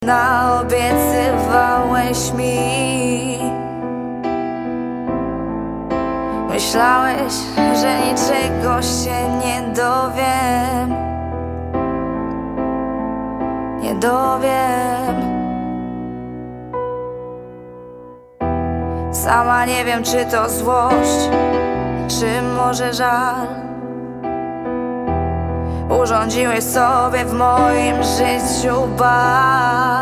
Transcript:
Naobiecywałeś mi. Myślałeś, że niczego się nie dowiem. Nie dowiem. Sama nie wiem, czy to złość, czy może żal. Urządziłeś sobie w moim życiu bal.